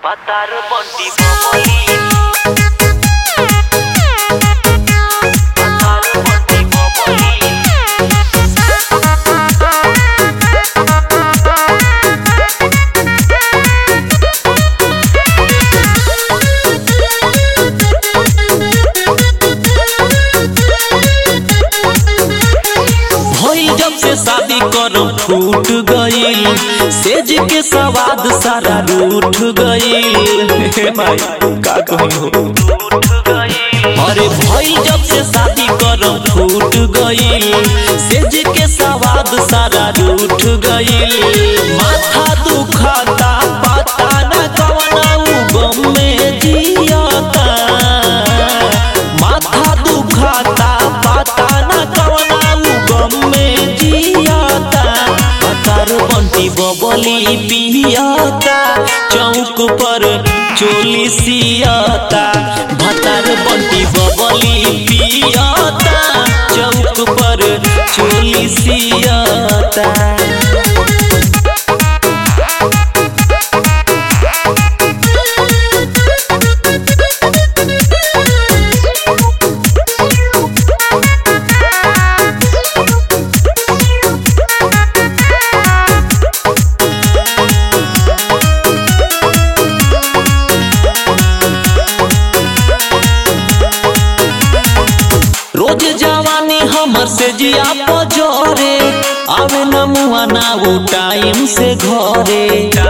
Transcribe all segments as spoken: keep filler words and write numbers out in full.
Patar bonti boboli Patar bonti boboli जब से शादी करम फूट गईल सेज के स्वाद सारा रूठ गईल। हे माई का कही हो अरे भाई जब से शादी करम फूट गईल सेज के स्वाद सारा रूठ गईल। माथा दुखाता पता न कवना गम में जियाता माथा दुखाता पता न कवना गम में जियाता। पतार बंटी बबली पियाता चौक पर चोली सियाता। भतार बंटी बबली पियाता चौक पर चोली सियाता। रोज जवानी हमर से जिया पजोरे आवे न मुआ ना वो टाइम से घरे।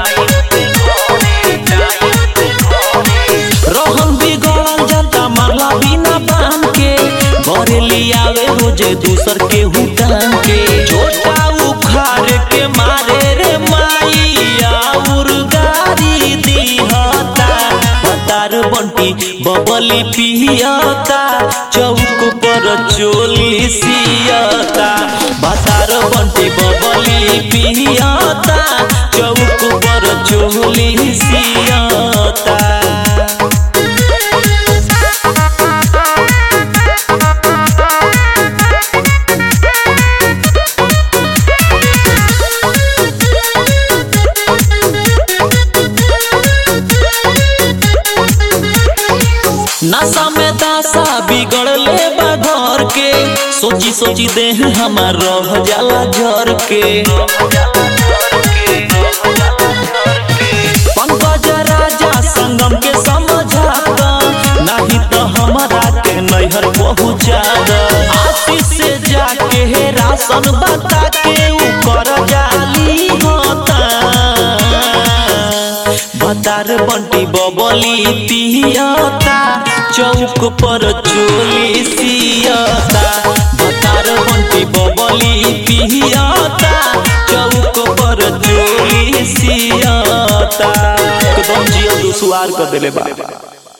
रहन बिगड़ल जाता माला बिना बांध के घरे लियावे रोजे दूसर के हुटान के। छोटा उखाड़ के मारे रे माइया उर्गारी दिहता। भतार बंटी बबली पियाता चौक पर चोली सियाता। भतार बंटी बबली पियाता चौक पर चोली सियाता। नशा में दासा बिगड़ले बा घर के सोची सोची देह हमार रह जाला झर के। पंकज राजा संगम के समझाता नहीं तो हमारा के नैहर पहुँचा द। आशीष से जाके हे राशन बता के ऊपर जाली होता। भतार बंटी बबली पियाता चौक पर चोली सियाता। भतार बंटी बबली पियाता चौक पर चोली सियाता। एकदम जिया दुसवार कर देले बा।